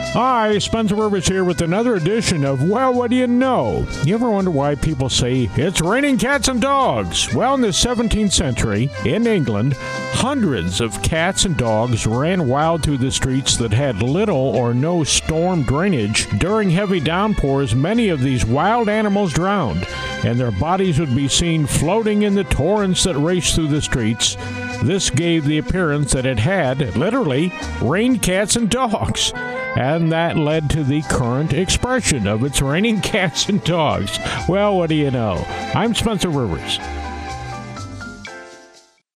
Hi, Spencer Rivers here with another edition of Well, What Do You Know? You ever wonder why people say it's raining cats and dogs? Well, in the 17th century, in England, hundreds of cats and dogs ran wild through the streets that had little or no storm drainage. During heavy downpours, many of these wild animals drowned, and their bodies would be seen floating in the torrents that raced through the streets. This gave the appearance that it had, literally, rained cats and dogs. And that led to the current expression of it's raining cats and dogs. Well, what do you know? I'm Spencer Rivers.